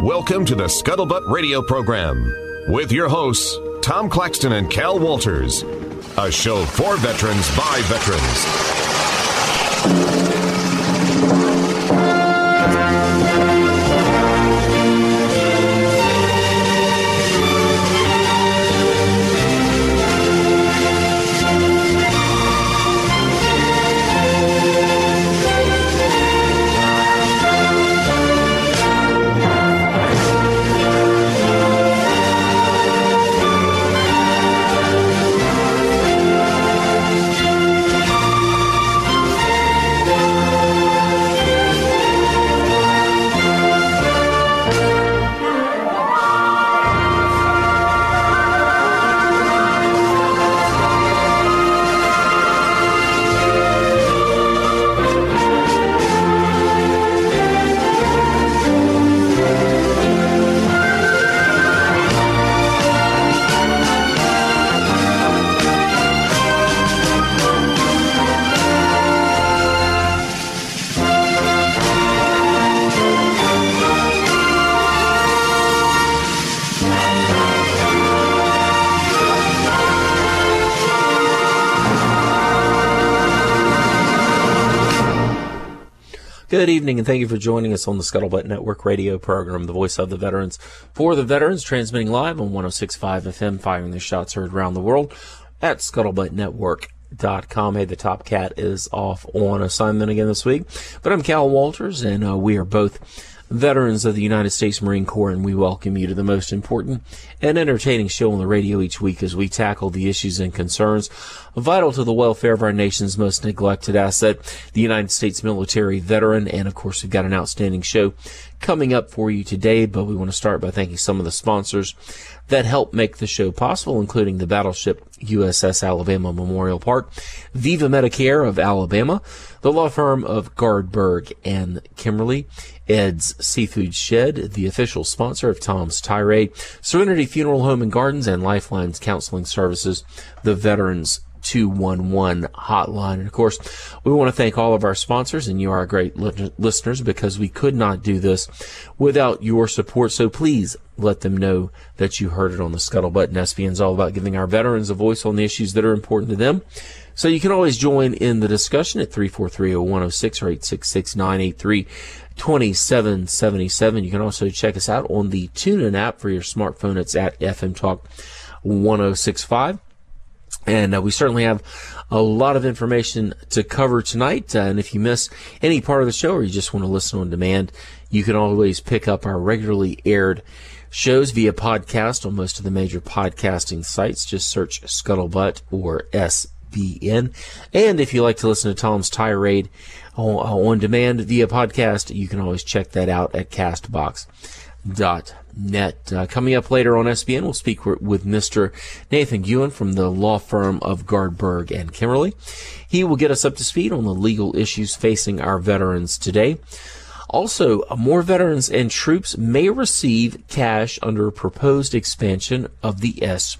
Welcome to the Scuttlebutt Radio Program with your hosts, Tom Claxton and Cal Walters. A show for veterans by veterans. Good evening, and thank you for joining us on the Scuttlebutt Network radio program, the voice of the veterans, for the veterans, transmitting live on 106.5 FM, firing their shots heard around the world at scuttlebuttnetwork.com. Hey, the Top Cat is off on assignment again this week, but I'm Cal Walters, and we are both veterans of the United States Marine Corps, and we welcome you to the most important and entertaining show on the radio each week as we tackle the issues and concerns vital to the welfare of our nation's most neglected asset, the United States military veteran. And of course, we've got an outstanding show coming up for you today, but we want to start by thanking some of the sponsors that help make the show possible, including the battleship USS Alabama Memorial Park, Viva Medicare of Alabama, the law firm of Gardberg and Kimberly, Ed's Seafood Shed, the official sponsor of Tom's Tirade, Serenity Funeral Home and Gardens, and Lifelines Counseling Services, the Veterans 211 hotline. And of course, we want to thank all of our sponsors, and you are great listeners, because we could not do this without your support. So please let them know that you heard it on the Scuttlebutt. And SBN's all about giving our veterans a voice on the issues that are important to them. So you can always join in the discussion at 343-0106 or 866-983-2777. You can also check us out on the TuneIn app for your smartphone. It's at FM Talk 1065. And we certainly have a lot of information to cover tonight. And if you miss any part of the show, or you just want to listen on demand, you can always pick up our regularly aired shows via podcast on most of the major podcasting sites. Just search Scuttlebutt or SBN. And if you like to listen to Tom's Tirade on demand via podcast, you can always check that out at castbox.net. Coming up later on SBN, we'll speak with Mr. Nathan Guin from the law firm of Gardberg and Kimberly. He will get us up to speed on the legal issues facing our veterans today. Also, more veterans and troops may receive cash under a proposed expansion of the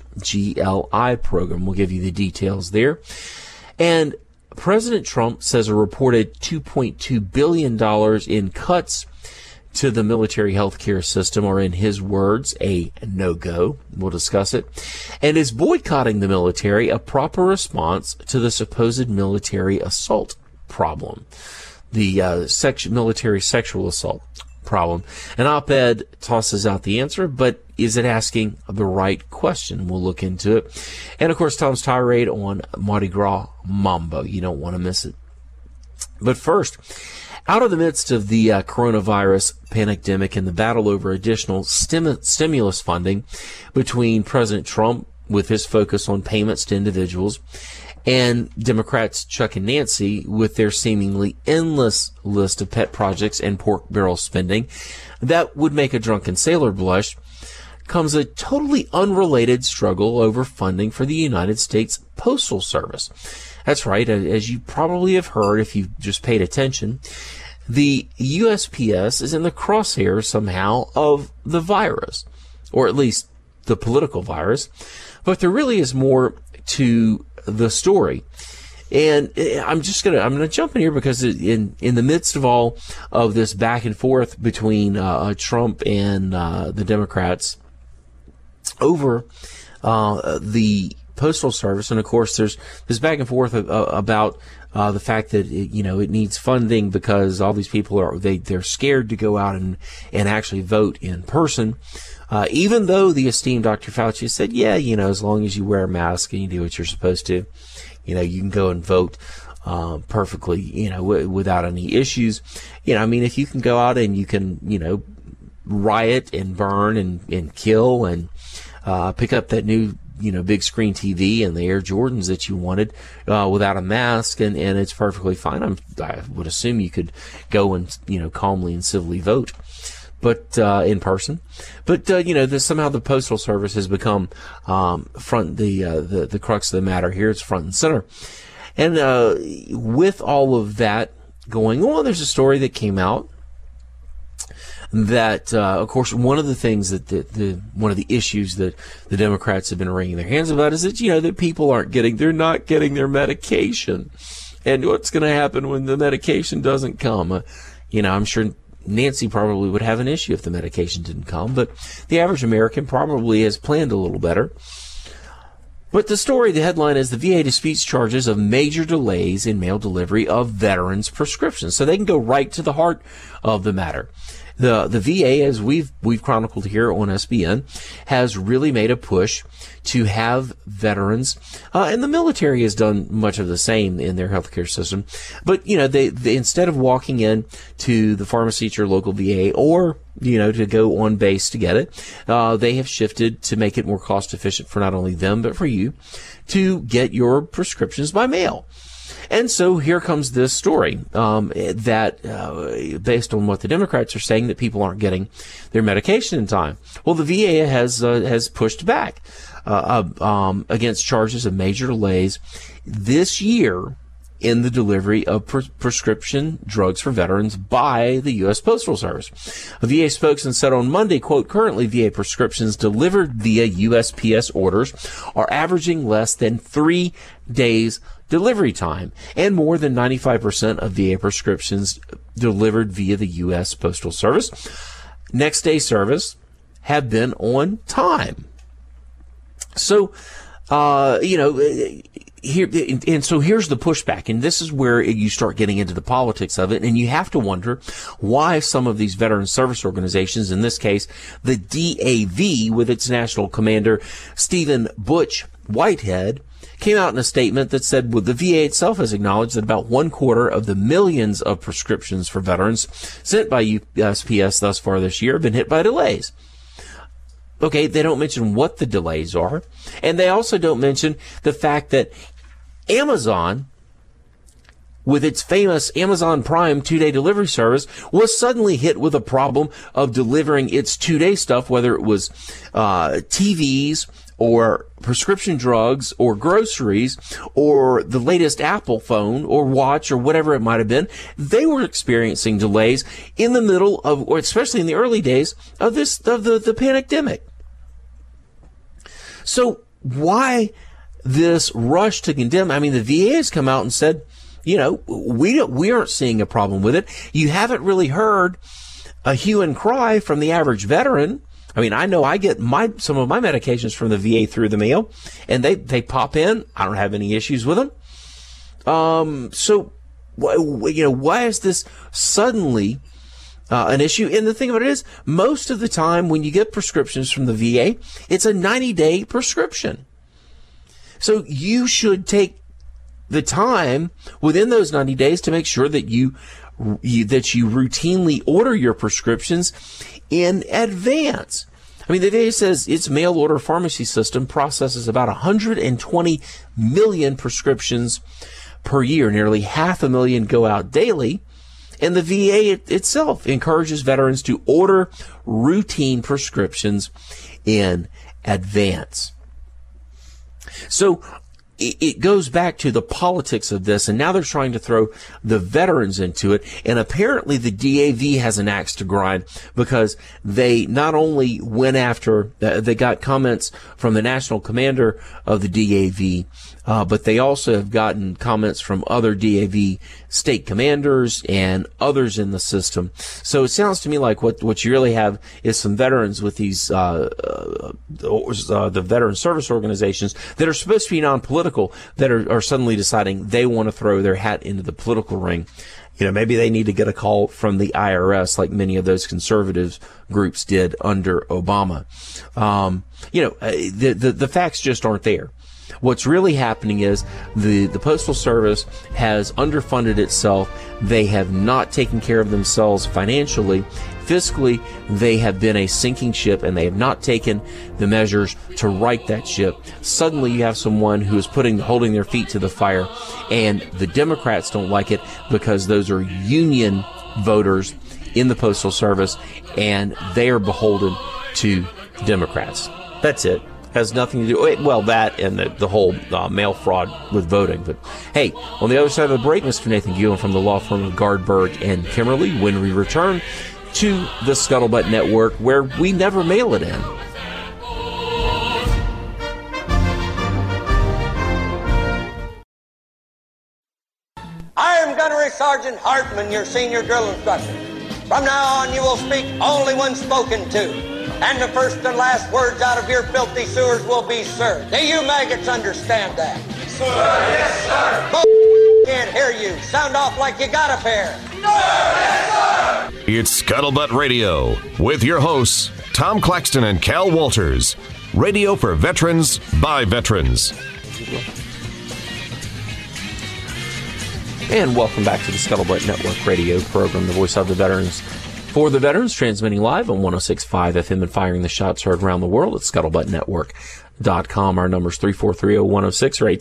SGLI program. We'll give you the details there. And President Trump says a reported $2.2 billion in cuts to the military health care system are, in his words, a no-go. We'll discuss it. And is boycotting the military a proper response to the supposed military assault problem? The military sexual assault problem. An op-ed tosses out the answer, but is it asking the right question? We'll look into it. And, of course, Tom's Tirade on Mardi Gras Mambo. You don't want to miss it. But first, out of the midst of the coronavirus pandemic and the battle over additional stimulus funding between President Trump, with his focus on payments to individuals, and Democrats Chuck and Nancy with their seemingly endless list of pet projects and pork barrel spending that would make a drunken sailor blush, comes a totally unrelated struggle over funding for the United States Postal Service. That's right, as you probably have heard if you've just paid attention, the USPS is in the crosshairs somehow of the virus, or at least the political virus. But there really is more to the story. And I'm gonna jump in here because in the midst of all of this back and forth between Trump and the Democrats over the Postal Service, and of course there's this back and forth about the fact that it needs funding because all these people they're scared to go out and actually vote in person. Even though the esteemed Dr. Fauci said, yeah, as long as you wear a mask and you do what you're supposed to, you can go and vote perfectly, without any issues. If you can go out and you can, riot and burn and kill and pick up that new, big screen TV and the Air Jordans that you wanted without a mask, and it's perfectly fine. I would assume you could go and, calmly and civilly vote. But in person, but somehow the Postal Service has become the crux of the matter here. It's front and center, and with all of that going on, there's a story that came out that, of course, one of the things one of the issues that the Democrats have been wringing their hands about is that that people they're not getting their medication, and what's going to happen when the medication doesn't come? I'm sure Nancy probably would have an issue if the medication didn't come, but the average American probably has planned a little better. But the headline is the VA disputes charges of major delays in mail delivery of veterans' prescriptions. So they can go right to the heart of the matter. The VA, as we've chronicled here on SBN, has really made a push to have veterans, and the military has done much of the same in their healthcare system. But they instead of walking in to the pharmacy at your local VA or to go on base to get it, they have shifted to make it more cost efficient for not only them but for you to get your prescriptions by mail. And so here comes this story that, based on what the Democrats are saying, that people aren't getting their medication in time. Well, the VA has pushed back against charges of major delays this year in the delivery of prescription drugs for veterans by the U.S. Postal Service. A VA spokesman said on Monday, quote, currently VA prescriptions delivered via USPS orders are averaging less than 3 days delivery time, and more than 95% of VA prescriptions delivered via the U.S. Postal Service next day service have been on time. So, here, and so here's the pushback, and this is where you start getting into the politics of it, and you have to wonder why some of these veteran service organizations, in this case, the DAV with its national commander, Stephen Butch Whitehead, came out in a statement that said, well, the VA itself has acknowledged that about 1/4 of the millions of prescriptions for veterans sent by USPS thus far this year have been hit by delays. Okay, they don't mention what the delays are, and they also don't mention the fact that Amazon, with its famous Amazon Prime 2-day delivery service, was suddenly hit with a problem of delivering its 2-day stuff, whether it was TVs or prescription drugs or groceries or the latest Apple phone or watch or whatever it might have been. They were experiencing delays in the middle of, or especially in the early days of the pandemic. So why this rush to condemn? I mean, the VA has come out and said, we aren't seeing a problem with it. You haven't really heard a hue and cry from the average veteran. I mean, I know I get some of my medications from the VA through the mail, and they pop in. I don't have any issues with them. So, why is this suddenly an issue? And the thing about it is, most of the time when you get prescriptions from the VA, it's a 90-day prescription. So you should take the time within those 90 days to make sure that you routinely order your prescriptions in advance. I mean, the VA says its mail order pharmacy system processes about 120 million prescriptions per year. Nearly 500,000 go out daily. And the VA itself encourages veterans to order routine prescriptions in advance. So it goes back to the politics of this, and now they're trying to throw the veterans into it. And apparently the DAV has an axe to grind, because they not only went after, they got comments from the national commander of the DAV, but they also have gotten comments from other DAV state commanders and others in the system. So it sounds to me like what you really have is some veterans with these the veteran service organizations that are supposed to be non-political that are suddenly deciding they want to throw their hat into the political ring. You know, maybe they need to get a call from the IRS like many of those conservative groups did under Obama. The facts just aren't there. What's really happening is the Postal Service has underfunded itself. They have not taken care of themselves financially. Fiscally, they have been a sinking ship, and they have not taken the measures to right that ship. Suddenly you have someone who is holding their feet to the fire, and the Democrats don't like it because those are union voters in the Postal Service, and they are beholden to Democrats. That's it. Has nothing to do, well, that and the whole mail fraud with voting. But hey, on the other side of the break, Mr. Nathan Guillen from the law firm of Gardberg and Kimmerly, when we return to the Scuttlebutt Network, where we never mail it in. I am Gunnery Sergeant Hartman, your senior drill instructor. From now on, you will speak only when spoken to. And the first and last words out of your filthy sewers will be, sir. Do you maggots understand that? Sir, yes, sir. Can't hear you. Sound off like you got a pair. Sir, yes, sir. It's Scuttlebutt Radio with your hosts, Tom Claxton and Cal Walters. Radio for veterans by veterans. And welcome back to the Scuttlebutt Network radio program, the voice of the veterans. For the veterans, transmitting live on 106.5 FM and firing the shots heard around the world at scuttlebuttnetwork.com. Our number is 343-0106 or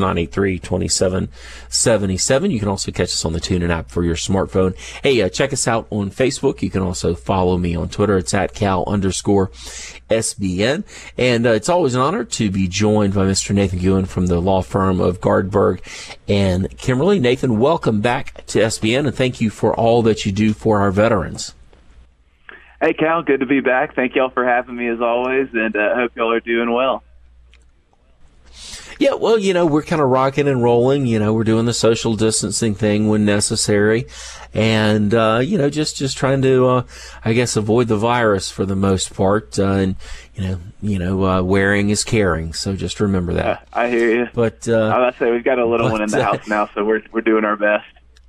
866-983-2777. You can also catch us on the TuneIn app for your smartphone. Hey, check us out on Facebook. You can also follow me on Twitter. It's at Cal_SBN. And it's always an honor to be joined by Mr. Nathan Guillen from the law firm of Gardberg and Kimmerly. Nathan, welcome back to SBN, and thank you for all that you do for our veterans. Hey, Cal, good to be back. Thank y'all for having me as always, and I hope y'all are doing well. Yeah, well, we're kind of rocking and rolling. We're doing the social distancing thing when necessary. And, just trying to, avoid the virus for the most part. And, wearing is caring. So just remember that. I hear you. But, I was say we've got a little one in the house now, so we're doing our best.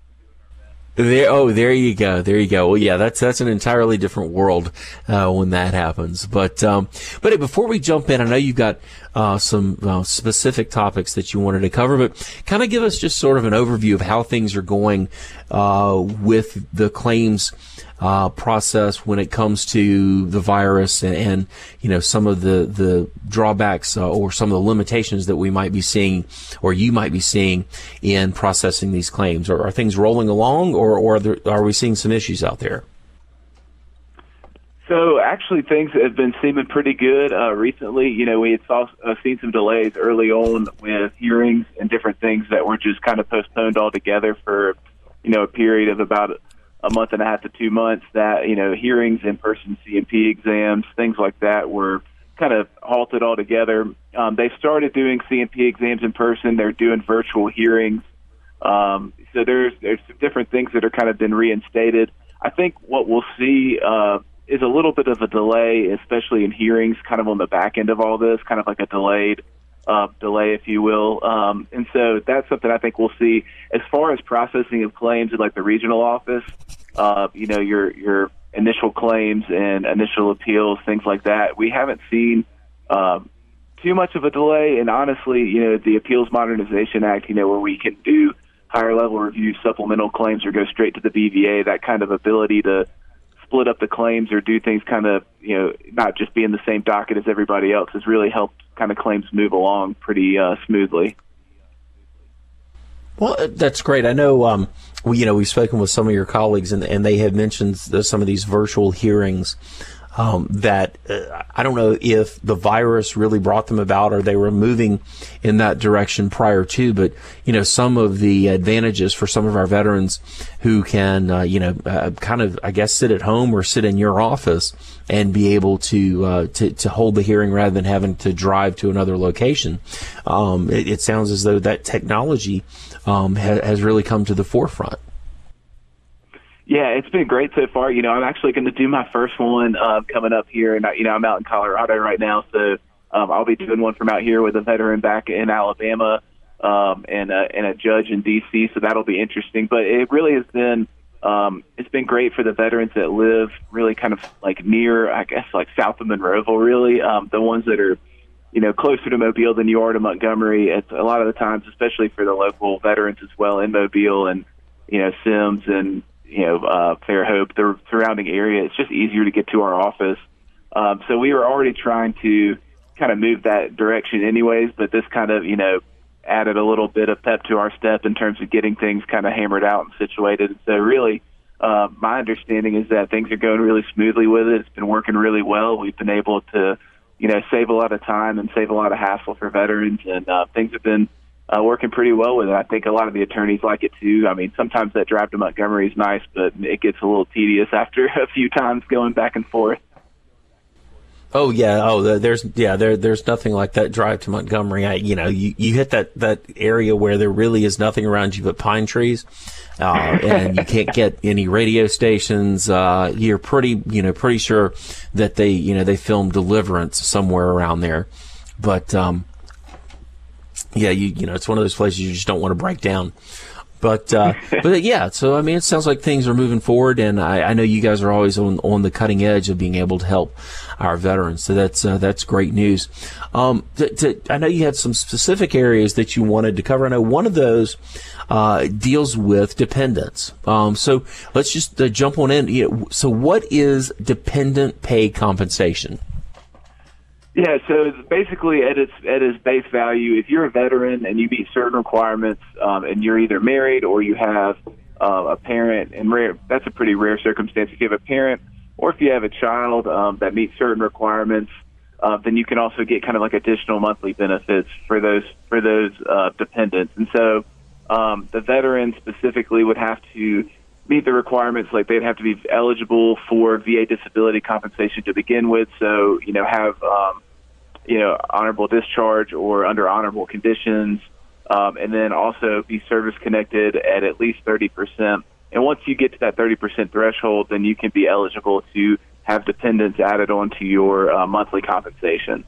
There you go. Well, yeah, that's an entirely different world when that happens. But hey, before we jump in, I know you've got some specific topics that you wanted to cover, but kind of give us just sort of an overview of how things are going with the claims process when it comes to the virus and some of the drawbacks or some of the limitations that we might be seeing or you might be seeing in processing these claims. Are things rolling along or are we seeing some issues out there? So actually things have been seeming pretty good recently. We had seen some delays early on with hearings and different things that were just kind of postponed altogether for a period of about a month and a half to 2 months. That hearings, in-person CMP exams, things like that were kind of halted altogether. They started doing CMP exams in person. They're doing virtual hearings. So there's some different things that are kind of been reinstated. I think what we'll see is a little bit of a delay, especially in hearings, kind of on the back end of all this, kind of like a delay, if you will. And so that's something I think we'll see. As far as processing of claims in like the regional office, your initial claims and initial appeals, things like that, we haven't seen too much of a delay. And honestly, the Appeals Modernization Act, where we can do higher level review, supplemental claims, or go straight to the BVA, that kind of ability to split up the claims or do things kind of, not just be in the same docket as everybody else has really helped kind of claims move along pretty smoothly. Well, that's great. I know, we've spoken with some of your colleagues and they have mentioned some of these virtual hearings that I don't know if the virus really brought them about or they were moving in that direction prior to, but, some of the advantages for some of our veterans who can, kind of, I guess, sit at home or sit in your office and be able to hold the hearing rather than having to drive to another location. It sounds as though that technology has really come to the forefront. Yeah, it's been great so far. I'm actually going to do my first one coming up here, and I'm out in Colorado right now, so I'll be doing one from out here with a veteran back in Alabama and a judge in D.C. So that'll be interesting. But it really has been it's been great for the veterans that live really kind of like near, I guess, like south of Monroeville. Really, the ones that are closer to Mobile than you are to Montgomery. It's a lot of the times, especially for the local veterans as well in Mobile and Sims and Fairhope, the surrounding area, it's just easier to get to our office. So we were already trying to kind of move that direction anyways, but this kind of, added a little bit of pep to our step in terms of getting things kind of hammered out and situated. So really, my understanding is that things are going really smoothly with it. It's been working really well. We've been able to, save a lot of time and save a lot of hassle for veterans, and things have been working pretty well with it. I think a lot of the attorneys like it too. I mean, sometimes that drive to Montgomery is nice, but it gets a little tedious after a few times going back and forth. Oh yeah. Oh, there's nothing like that drive to Montgomery. You hit that area where there really is nothing around you but pine trees, and you can't get any radio stations. You're pretty sure that they filmed Deliverance somewhere around there, but yeah, it's one of those places you just don't want to break down. But yeah, so I mean, it sounds like things are moving forward, and I know you guys are always on the cutting edge of being able to help our veterans. So that's great news. I know you had some specific areas that you wanted to cover. I know one of those deals with dependents. So let's just jump on in. So what is dependent pay compensation? Yeah, so basically at its base value, if you're a veteran and you meet certain requirements, and you're either married or you have a parent, and that's a pretty rare circumstance. If you have a parent or if you have a child that meets certain requirements, then you can also get kind of like additional monthly benefits for those dependents. And so the veteran specifically would have to meet the requirements, like they'd have to be eligible for VA disability compensation to begin with. So, have, honorable discharge or under honorable conditions, and then also be service connected at least 30%. And once you get to that 30% threshold, then you can be eligible to have dependents added onto your monthly compensation.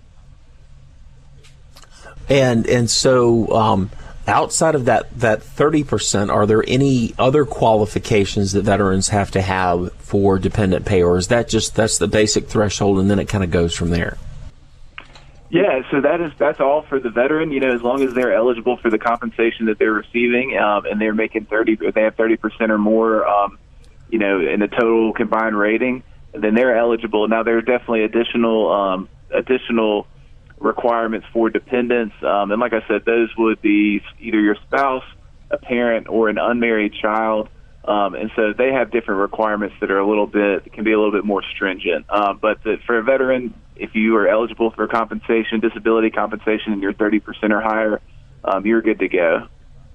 And so, outside of that 30%, are there any other qualifications that veterans have to have for dependent pay, or is that's the basic threshold and then it kind of goes from there? Yeah, so that's all for the veteran. As long as they're eligible for the compensation that they're receiving, and they're making they have 30% or more, in the total combined rating, then they're eligible. Now there are definitely additional requirements for dependents, and like I said, those would be either your spouse, a parent, or an unmarried child, and so they have different requirements that are can be a little bit more stringent. But for a veteran, if you are eligible for compensation, disability compensation, and you're 30% or higher, you're good to go.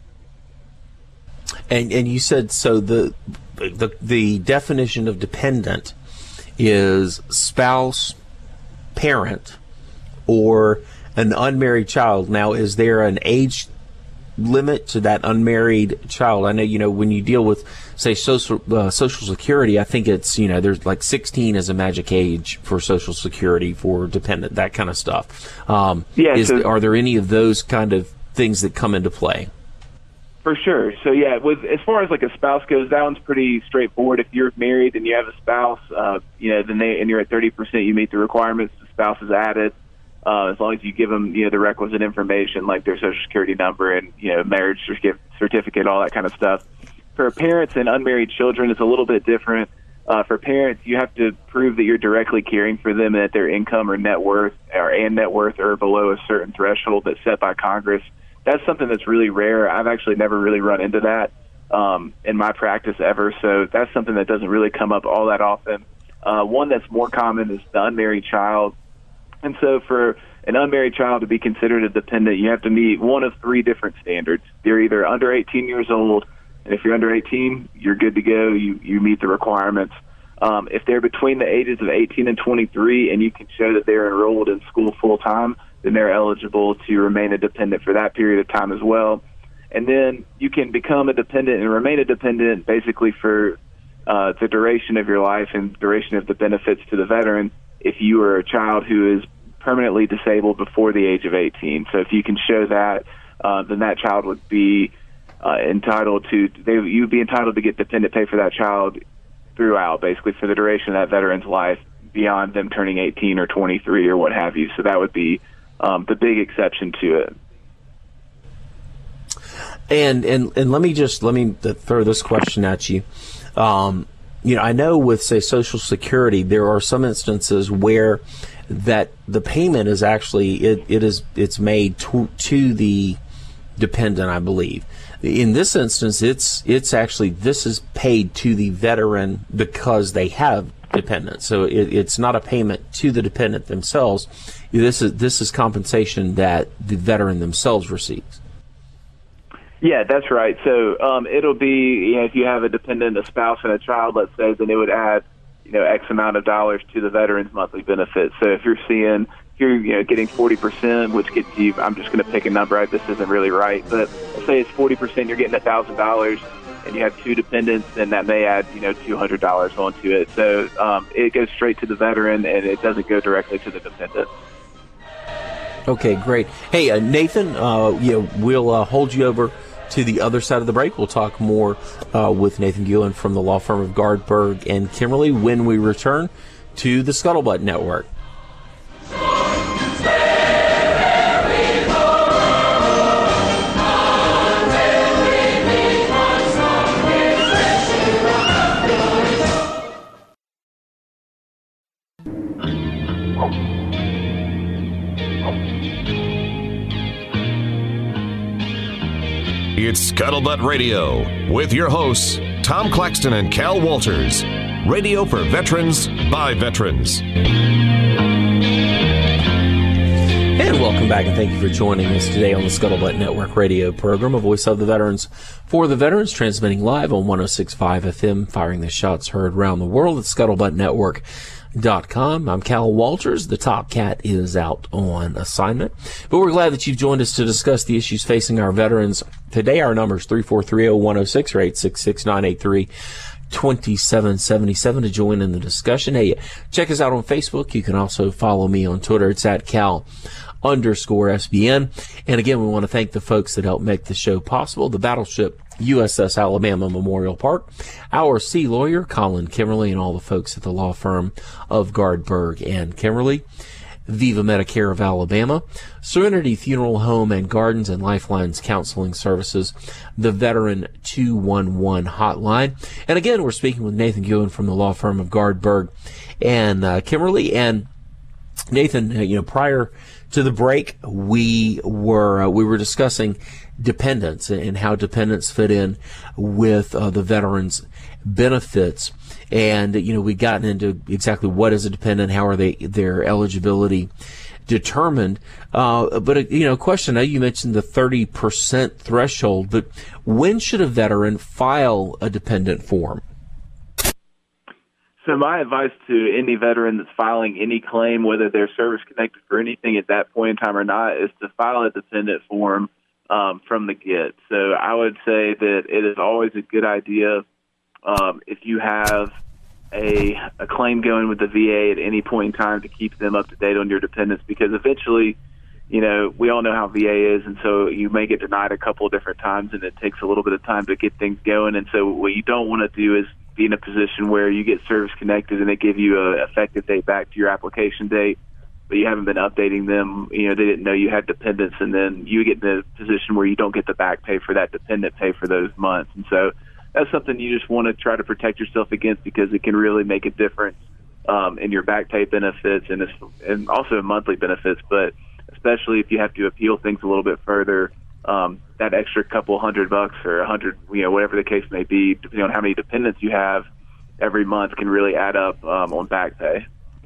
And you said so the definition of dependent is spouse, parent, or an unmarried child. Now, is there an age limit to that unmarried child? I know, when you deal with, say, Social Security, I think it's, there's like 16 is a magic age for Social Security for dependent, that kind of stuff. Are there any of those kind of things that come into play? For sure. So yeah, as far as like a spouse goes, that one's pretty straightforward. If you're married and you have a spouse, then and you're at 30%, you meet the requirements. The spouse is added. As long as you give them, the requisite information like their Social Security number and, marriage certificate, all that kind of stuff. For parents and unmarried children, it's a little bit different. For parents, you have to prove that you're directly caring for them and that their income or net worth are below a certain threshold that's set by Congress. That's something that's really rare. I've actually never really run into that in my practice ever, so that's something that doesn't really come up all that often. One that's more common is the unmarried child. And so for an unmarried child to be considered a dependent, you have to meet one of three different standards. They're either under 18 years old, and if you're under 18, you're good to go. You meet the requirements. If they're between the ages of 18 and 23 and you can show that they're enrolled in school full-time, then they're eligible to remain a dependent for that period of time as well. And then you can become a dependent and remain a dependent basically for the duration of your life and duration of the benefits to the veteran if you are a child who is permanently disabled before the age of 18. So if you can show that, then that child would be entitled to you'd be entitled to get dependent pay for that child throughout, basically for the duration of that veteran's life beyond them turning 18 or 23 or what have you. So that would be the big exception to it. And let me throw this question at you. I know with, say, Social Security, there are some instances where that the payment is actually it's made to the dependent, I believe. In this instance, it's actually, this is paid to the veteran because they have dependents. So it's not a payment to the dependent themselves. This is compensation that the veteran themselves receives. Yeah, that's right. So it'll be, if you have a dependent, a spouse, and a child, let's say, then it would add, X amount of dollars to the veteran's monthly benefits. So if you're getting 40%, which gets you, I'm just going to pick a number. This isn't really right, but let's say it's 40%, you're getting $1,000, and you have two dependents, then that may add, $200 onto it. So it goes straight to the veteran, and it doesn't go directly to the dependent. Okay, great. Hey, Nathan, we'll hold you over to the other side of the break. We'll talk more with Nathan Gillen from the law firm of Gardberg and Kimmerly when we return to the Scuttlebutt Network. It's Scuttlebutt Radio with your hosts, Tom Claxton and Cal Walters. Radio for veterans, by veterans. And welcome back, and thank you for joining us today on the Scuttlebutt Network radio program, a voice of the veterans for the veterans, transmitting live on 106.5 FM, firing the shots heard around the world at scuttlebuttnetwork.com. I'm Cal Walters. The Top Cat is out on assignment. But we're glad that you've joined us to discuss the issues facing our veterans. Today, our number is 343-0106 or 866-983-2777 to join in the discussion. Hey, check us out on Facebook. You can also follow me on Twitter. It's at Cal_SBN. And again, we want to thank the folks that helped make the show possible. The Battleship USS Alabama Memorial Park, our sea lawyer, Colin Kimmerly, and all the folks at the law firm of Gardberg and Kimmerly, Viva Medicare of Alabama, Serenity Funeral Home and Gardens and Lifelines Counseling Services, the Veteran 211 Hotline. And again, we're speaking with Nathan Gillen from the law firm of Gardberg and Kimmerly. And Nathan, prior to the break, we were discussing dependents and how dependents fit in with the veterans' benefits. And, we've gotten into exactly what is a dependent, how are their eligibility determined. But a question, I know you mentioned the 30% threshold, but when should a veteran file a dependent form? So my advice to any veteran that's filing any claim, whether they're service-connected for anything at that point in time or not, is to file a dependent form from the get. So I would say that it is always a good idea if you have a claim going with the VA at any point in time to keep them up to date on your dependents, because eventually, we all know how VA is, and so you may get denied a couple of different times, and it takes a little bit of time to get things going. And so what you don't want to do is be in a position where you get service connected and they give you an effective date back to your application date, but you haven't been updating them. They didn't know you had dependents, and then you get in a position where you don't get the back pay for that dependent pay for those months. And so that's something you just want to try to protect yourself against, because it can really make a difference in your back pay benefits and also monthly benefits. But especially if you have to appeal things a little bit further, that extra couple $100 or $100, whatever the case may be, depending on how many dependents you have, every month can really add up on back pay.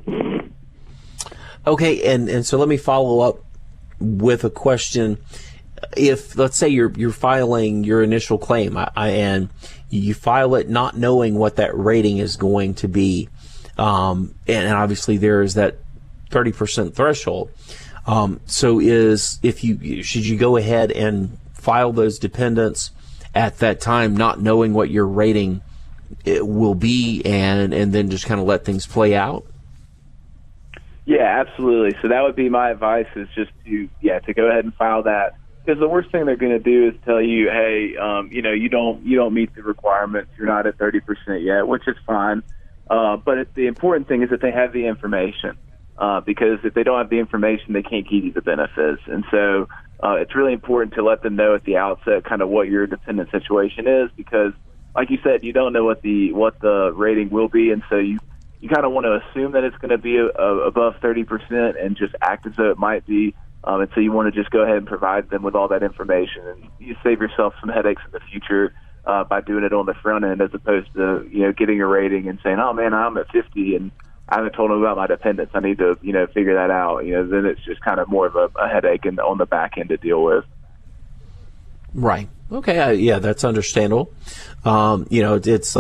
Okay, and so let me follow up with a question. If, let's say, you're filing your initial claim, and you file it not knowing what that rating is going to be, and obviously there is that 30% threshold. So should you go ahead and file those dependents at that time, not knowing what your rating it will be, and then just kind of let things play out? Yeah, absolutely. So that would be my advice, is just to go ahead and file that. Because the worst thing they're going to do is tell you, hey, you don't meet the requirements. You're not at 30% yet, which is fine. But the important thing is that they have the information. Because if they don't have the information, they can't give you the benefits. And so it's really important to let them know at the outset kind of what your dependent situation is, because, like you said, you don't know what the rating will be, and so you kind of want to assume that it's going to be above 30% and just act as though it might be. And so you want to just go ahead and provide them with all that information, and you save yourself some headaches in the future by doing it on the front end, as opposed to getting a rating and saying, oh man, I'm at 50 and I haven't told them about my dependents. I need to figure that out. Then it's just kind of more of a headache on the back end to deal with. Right. Okay. Yeah, that's understandable. It's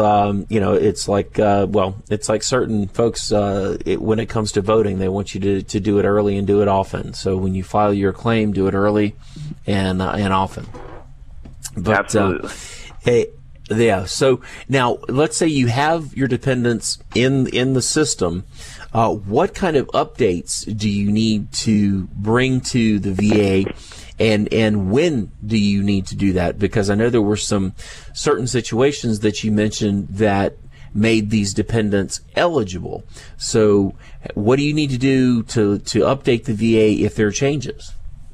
like certain folks, when it comes to voting, they want you to do it early and do it often. So when you file your claim, do it early and often. But, absolutely. Yeah. So now let's say you have your dependents in the system. What kind of updates do you need to bring to the VA? And when do you need to do that? Because I know there were some certain situations that you mentioned that made these dependents eligible. So what do you need to do to update the VA if there are changes?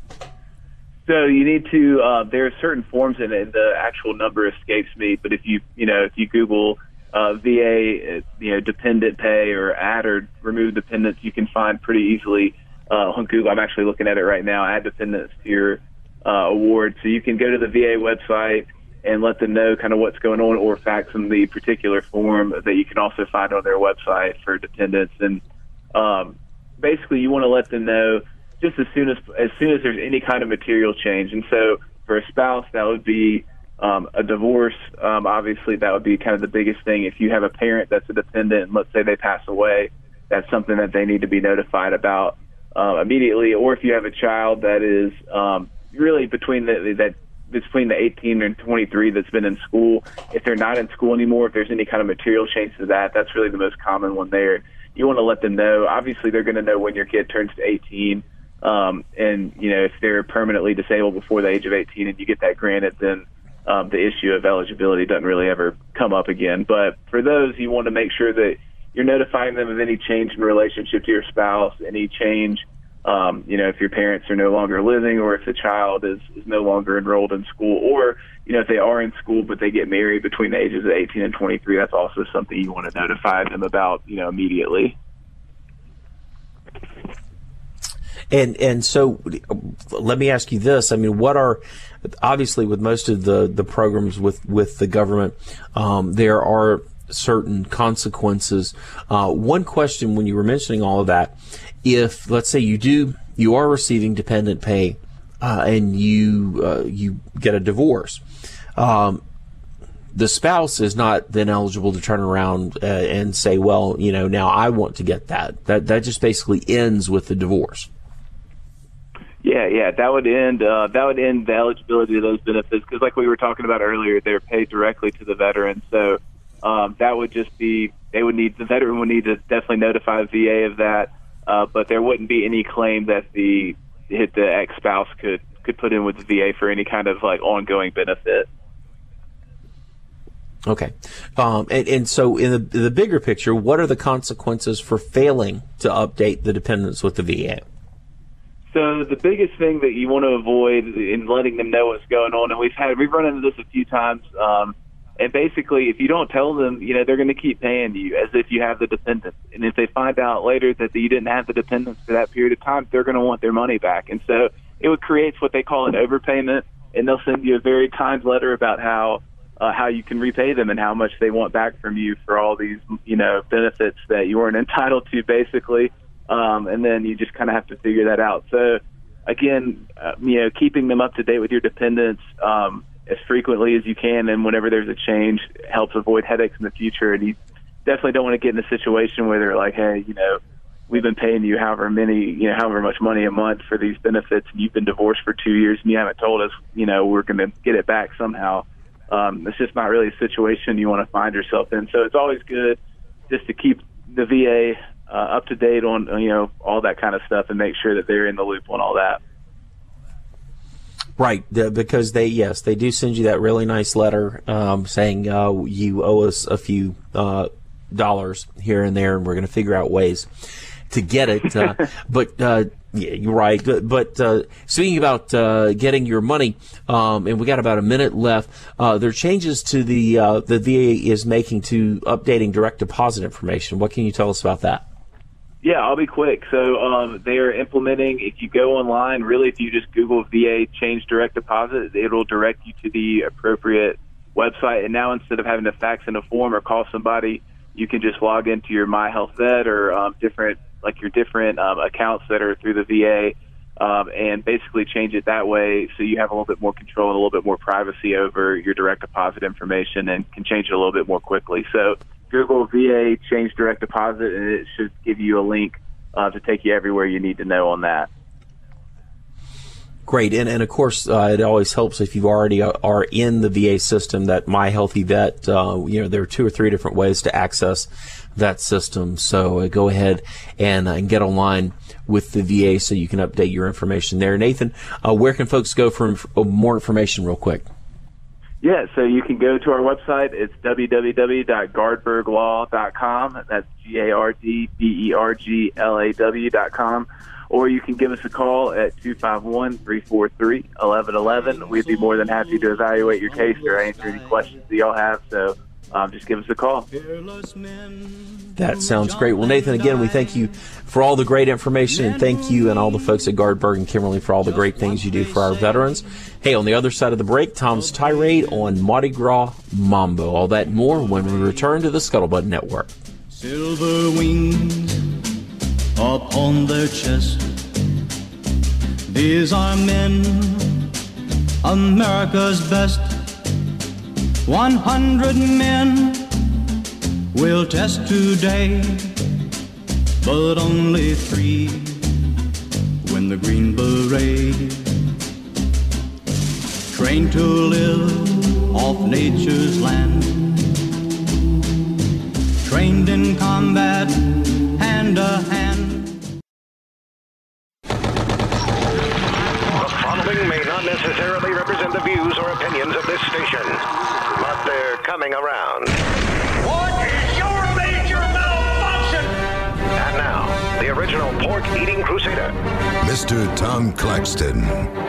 So you need to, there are certain forms, and the actual number escapes me, but if you Google VA, dependent pay or add or remove dependents, you can find pretty easily on Google. I'm actually looking at it right now. Add dependents to your award. So you can go to the VA website and let them know kind of what's going on, or fax them the particular form that you can also find on their website for dependents. And basically, you want to let them know just as soon as there's any kind of material change. And so for a spouse, that would be a divorce. Obviously, that would be kind of the biggest thing. If you have a parent that's a dependent, and let's say they pass away, that's something that they need to be notified about immediately. Or if you have a child that is really between the 18 and 23 that's been in school, if they're not in school anymore, if there's any kind of material change to that, that's really the most common one there. You want to let them know. Obviously, they're going to know when your kid turns to 18. And, if they're permanently disabled before the age of 18 and you get that granted, then the issue of eligibility doesn't really ever come up again. But for those, you want to make sure that you're notifying them of any change in relationship to your spouse, any change, if your parents are no longer living, or if the child is no longer enrolled in school, or, if they are in school but they get married between the ages of 18 and 23, that's also something you want to notify them about, immediately. And so let me ask you this. I mean, what are, obviously with most of the programs with the government, there are certain consequences. One question when you were mentioning all of that, if let's say you are receiving dependent pay, and you get a divorce, the spouse is not then eligible to turn around and say, well, now I want to get that. That just basically ends with the divorce. Yeah, that would end the eligibility of those benefits, because like we were talking about earlier, they're paid directly to the veteran. So that would just be, the veteran would need to definitely notify the VA of that, but there wouldn't be any claim that the ex-spouse could put in with the VA for any kind of like ongoing benefit. Okay, and so in the bigger picture, what are the consequences for failing to update the dependents with the VA? So the biggest thing that you want to avoid in letting them know what's going on, and we've run into this a few times, and basically if you don't tell them, they're going to keep paying you as if you have the dependents. And if they find out later that you didn't have the dependents for that period of time, they're going to want their money back. And so it would create what they call an overpayment, and they'll send you a very kind letter about how how you can repay them and how much they want back from you for all these, benefits that you weren't entitled to, basically. And then you just kind of have to figure that out. So, again, keeping them up to date with your dependents as frequently as you can, and whenever there's a change, helps avoid headaches in the future. And you definitely don't want to get in a situation where they're like, hey, we've been paying you however much money a month for these benefits, and you've been divorced for 2 years and you haven't told us, we're going to get it back somehow. It's just not really a situation you want to find yourself in. So it's always good just to keep the VA up to date on, all that kind of stuff and make sure that they're in the loop on all that. Right, because they do send you that really nice letter saying you owe us a few dollars here and there, and we're going to figure out ways to get it. But yeah, you're right. But speaking about getting your money, and we got about a minute left. There are changes to the VA is making to updating direct deposit information. What can you tell us about that? Yeah, I'll be quick. So they are implementing, if you go online, really if you just Google VA change direct deposit, it'll direct you to the appropriate website. And now instead of having to fax in a form or call somebody, you can just log into your MyHealthVet or your different accounts that are through the VA and basically change it that way so you have a little bit more control and a little bit more privacy over your direct deposit information and can change it a little bit more quickly. So Google VA change direct deposit, and it should give you a link to take you everywhere you need to know on that. Great, and of course, it always helps if you already are in the VA system. That My Healthy Vet, there are 2 or 3 different ways to access that system. So go ahead and get online with the VA so you can update your information there. Nathan, where can folks go for more information, real quick? Yeah, so you can go to our website. It's www.gardberglaw.com. That's GARDBERGLAW.com. Or you can give us a call at 251-343-1111. We'd be more than happy to evaluate your case or answer any questions that y'all have. So just give us a call. That sounds great. Well, Nathan, again, we thank you for all the great information, and thank you and all the folks at Gardberg and Kimberly for all the great things you do for our veterans. Hey, on the other side of the break, Tom's tirade on Mardi Gras Mambo. All that and more when we return to the Scuttlebutt Network. Silver wings upon their chest, these are men, America's best. 100 men will test today, but only 3 win the Green Beret. Trained to live off nature's land, trained in combat hand to hand. The following may not necessarily represent the views or opinions of this station, but they're coming around. What is your major malfunction? And now, the original pork-eating crusader, Mr. Tom Claxton.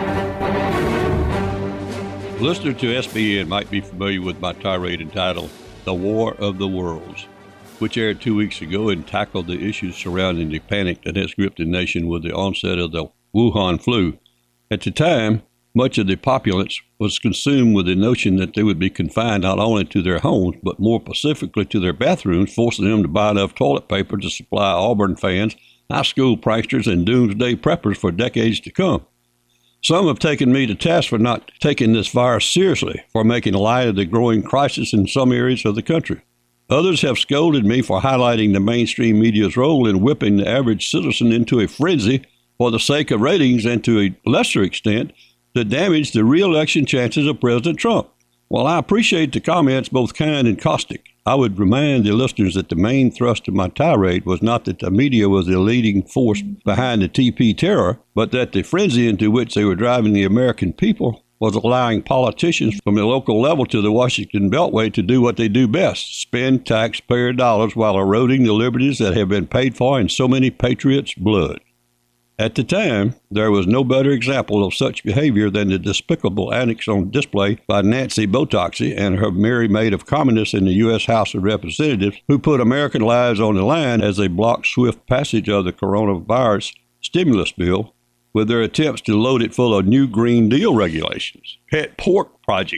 Listener to SBN might be familiar with my tirade entitled The War of the Worlds, which aired 2 weeks ago and tackled the issues surrounding the panic that has gripped the nation with the onset of the Wuhan flu. At the time, much of the populace was consumed with the notion that they would be confined not only to their homes, but more specifically to their bathrooms, forcing them to buy enough toilet paper to supply Auburn fans, high school pranksters, and doomsday preppers for decades to come. Some have taken me to task for not taking this virus seriously, for making light of the growing crisis in some areas of the country. Others have scolded me for highlighting the mainstream media's role in whipping the average citizen into a frenzy for the sake of ratings and, to a lesser extent, to damage the re-election chances of President Trump. While I appreciate the comments, both kind and caustic, I would remind the listeners that the main thrust of my tirade was not that the media was the leading force behind the TP terror, but that the frenzy into which they were driving the American people was allowing politicians from the local level to the Washington Beltway to do what they do best, spend taxpayer dollars while eroding the liberties that have been paid for in so many patriots' blood. At the time, there was no better example of such behavior than the despicable annex on display by Nancy Botoxy and her merry maid of communists in the U.S. House of Representatives, who put American lives on the line as they blocked swift passage of the coronavirus stimulus bill with their attempts to load it full of new Green Deal regulations, pet pork projects,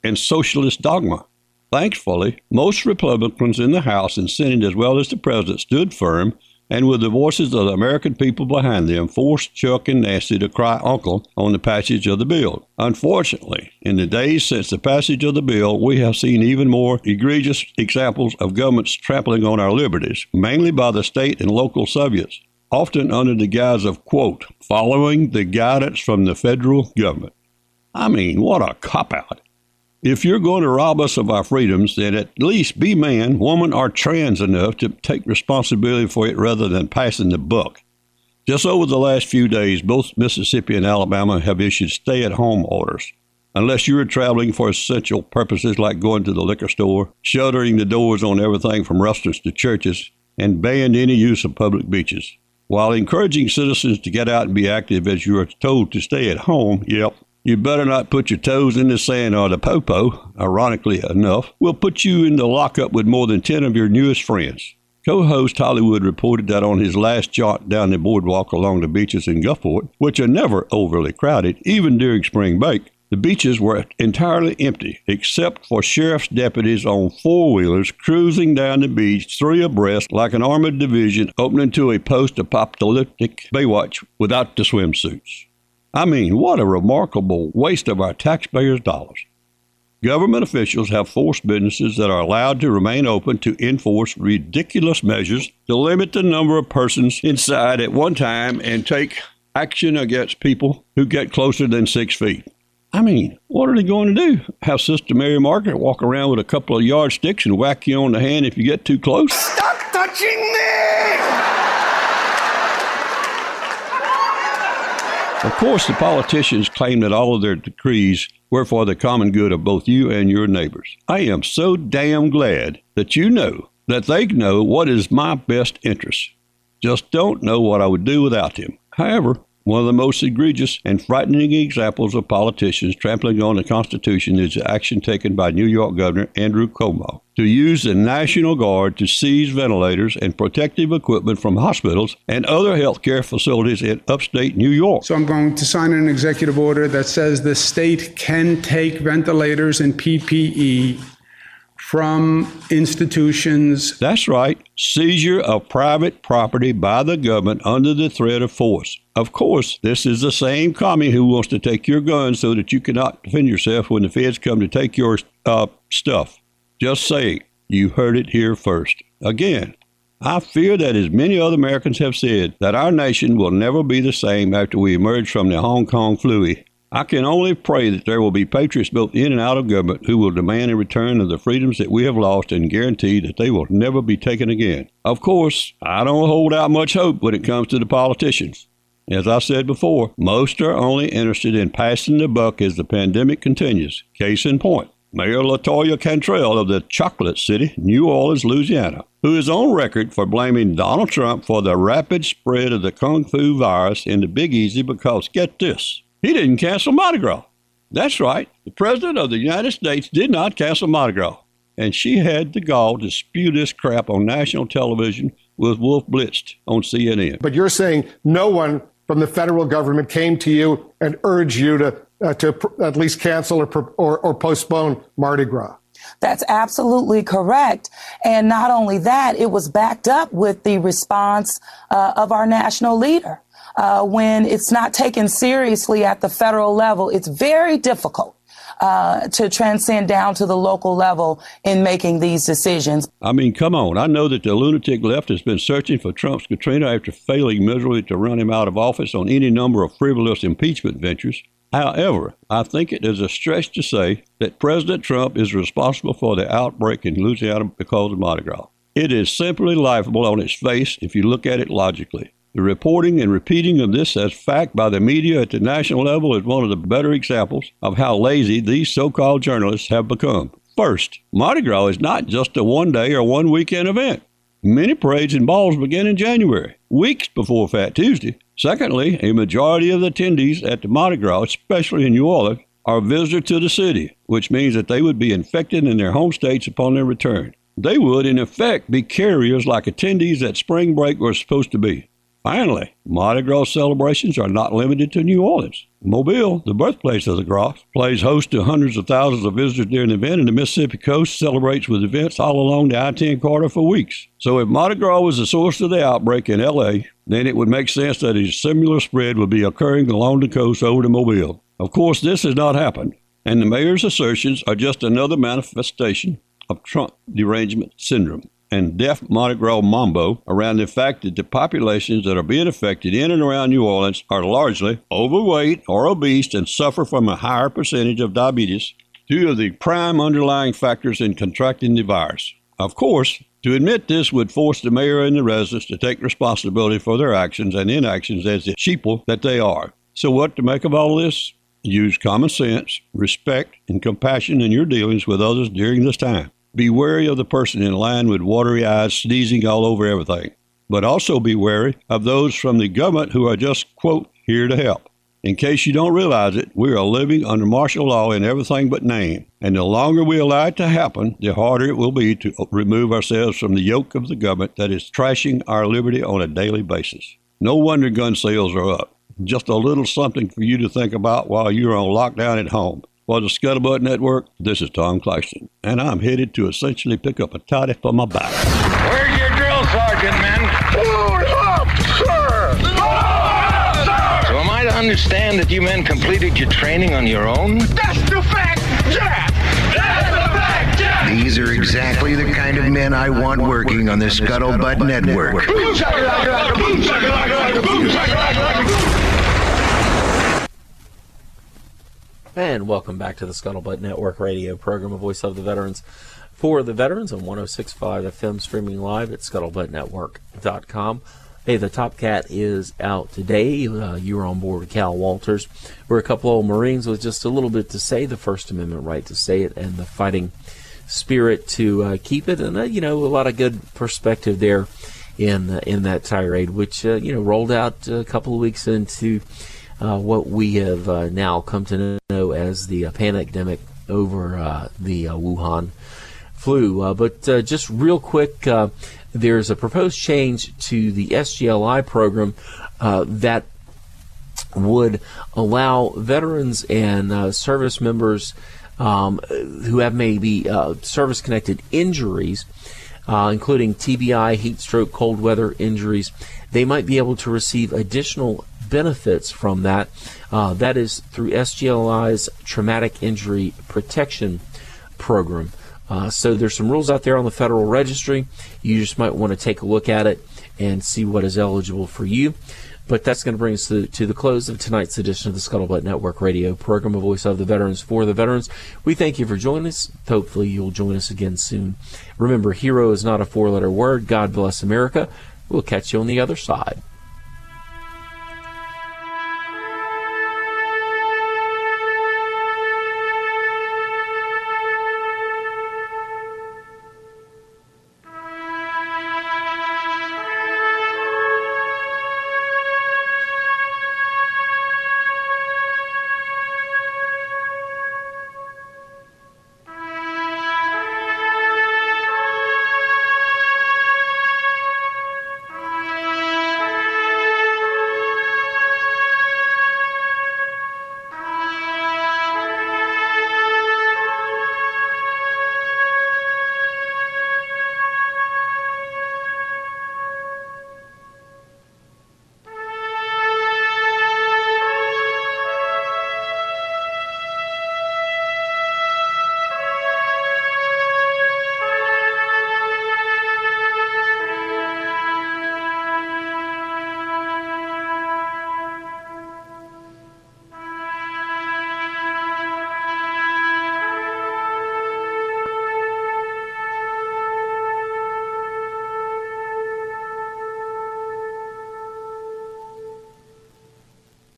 and socialist dogma. Thankfully, most Republicans in the House and Senate, as well as the president, stood firm and with the voices of the American people behind them, forced Chuck and Nancy to cry uncle on the passage of the bill. Unfortunately, in the days since the passage of the bill, we have seen even more egregious examples of governments trampling on our liberties, mainly by the state and local soviets, often under the guise of, quote, following the guidance from the federal government. I mean, what a cop-out. If you're going to rob us of our freedoms, then at least be man, woman, or trans enough to take responsibility for it rather than passing the buck. Just over the last few days, both Mississippi and Alabama have issued stay-at-home orders. Unless you are traveling for essential purposes like going to the liquor store, shuttering the doors on everything from restaurants to churches, and banned any use of public beaches. While encouraging citizens to get out and be active as you are told to stay at home, yep, you better not put your toes in the sand or the popo, ironically enough, will put you in the lockup with more than 10 of your newest friends. Co-host Hollywood reported that on his last jaunt down the boardwalk along the beaches in Gulfport, which are never overly crowded, even during spring break, the beaches were entirely empty, except for sheriff's deputies on four-wheelers cruising down the beach 3 abreast like an armored division opening to a post-apocalyptic Baywatch without the swimsuits. I mean, what a remarkable waste of our taxpayers' dollars. Government officials have forced businesses that are allowed to remain open to enforce ridiculous measures to limit the number of persons inside at one time and take action against people who get closer than 6 feet. I mean, what are they going to do? Have Sister Mary Margaret walk around with a couple of yardsticks and whack you on the hand if you get too close? Stop touching me! Of course, the politicians claim that all of their decrees were for the common good of both you and your neighbors. I am so damn glad that you know that they know what is my best interest. Just don't know what I would do without them. However, one of the most egregious and frightening examples of politicians trampling on the Constitution is the action taken by New York Governor Andrew Cuomo to use the National Guard to seize ventilators and protective equipment from hospitals and other healthcare facilities in upstate New York. So I'm going to sign an executive order that says the state can take ventilators and PPE from institutions. That's right. Seizure of private property by the government under the threat of force. Of course, this is the same commie who wants to take your guns so that you cannot defend yourself when the feds come to take your stuff. Just saying, you heard it here first. Again, I fear that as many other Americans have said, that our nation will never be the same after we emerge from the Hong Kong flu. I can only pray that there will be patriots both in and out of government who will demand a return of the freedoms that we have lost and guarantee that they will never be taken again. Of course, I don't hold out much hope when it comes to the politicians. As I said before, most are only interested in passing the buck as the pandemic continues. Case in point, Mayor LaToya Cantrell of the Chocolate City, New Orleans, Louisiana, who is on record for blaming Donald Trump for the rapid spread of the Kung Fu virus in the Big Easy because, get this, he didn't cancel Mardi Gras. That's right. The President of the United States did not cancel Mardi Gras. And she had the gall to spew this crap on national television with Wolf Blitz on CNN. But you're saying no one from the federal government came to you and urged you to at least cancel or postpone Mardi Gras. That's absolutely correct. And not only that, it was backed up with the response of our national leader. When it's not taken seriously at the federal level, it's very difficult to transcend down to the local level in making these decisions. I mean, come on. I know that the lunatic left has been searching for Trump's Katrina after failing miserably to run him out of office on any number of frivolous impeachment ventures. However, I think it is a stretch to say that President Trump is responsible for the outbreak in Louisiana because of Mardi Gras. It is simply laughable on its face if you look at it logically. The reporting and repeating of this as fact by the media at the national level is one of the better examples of how lazy these so-called journalists have become. First, Mardi Gras is not just a one-day or one-weekend event. Many parades and balls begin in January, weeks before Fat Tuesday. Secondly, a majority of the attendees at the Mardi Gras, especially in New Orleans, are visitors to the city, which means that they would be infected in their home states upon their return. They would, in effect, be carriers like attendees at spring break were supposed to be. Finally, Mardi Gras celebrations are not limited to New Orleans. Mobile, the birthplace of the Gras, plays host to hundreds of thousands of visitors during the event, and the Mississippi coast celebrates with events all along the I-10 corridor for weeks. So if Mardi Gras was the source of the outbreak in L.A., then it would make sense that a similar spread would be occurring along the coast over to Mobile. Of course, this has not happened, and the mayor's assertions are just another manifestation of Trump derangement syndrome and deaf Mardi Gras mambo around the fact that the populations that are being affected in and around New Orleans are largely overweight or obese and suffer from a higher percentage of diabetes, two of the prime underlying factors in contracting the virus. Of course, to admit this would force the mayor and the residents to take responsibility for their actions and inactions as the sheeple that they are. So what to make of all this? Use common sense, respect, and compassion in your dealings with others during this time. Be wary of the person in line with watery eyes sneezing all over everything. But also be wary of those from the government who are just, quote, here to help. In case you don't realize it, we are living under martial law in everything but name. And the longer we allow it to happen, the harder it will be to remove ourselves from the yoke of the government that is trashing our liberty on a daily basis. No wonder gun sales are up. Just a little something for you to think about while you're on lockdown at home. For the Scuttlebutt Network, this is Tom Claxton, and I'm headed to essentially pick up a toddy for my back. Where's your drill sergeant, men? Load up, sir! Load up, sir! So am I to understand that you men completed your training on your own? That's the fact, Jack! That's the fact, Jack! These are exactly the kind of men I want working on the Scuttlebutt Network. Boom, shakalaka, boom, shakalaka, boom, shakalaka. And welcome back to the Scuttlebutt Network radio program, a voice of the veterans for the veterans on 106.5 FM, streaming live at scuttlebuttnetwork.com. Hey, the Top Cat is out today. You were on board with Cal Walters. We're a couple old Marines with just a little bit to say, the First Amendment right to say it, and the fighting spirit to keep it, and a lot of good perspective there in that tirade, which rolled out a couple of weeks into what we have now come to know as the pandemic over the Wuhan flu. But just real quick, there's a proposed change to the SGLI program that would allow veterans and service members who have maybe service-connected injuries, including TBI, heat stroke, cold weather injuries. They might be able to receive additional benefits from that. That is through SGLI's Traumatic Injury Protection Program. So there's some rules out there on the Federal Registry. You just might want to take a look at it and see what is eligible for you. But that's going to bring us to the close of tonight's edition of the Scuttlebutt Network radio program, a voice of the veterans for the veterans. We thank you for joining us. Hopefully you'll join us again soon. Remember, hero is not a four-letter word. God bless America. We'll catch you on the other side.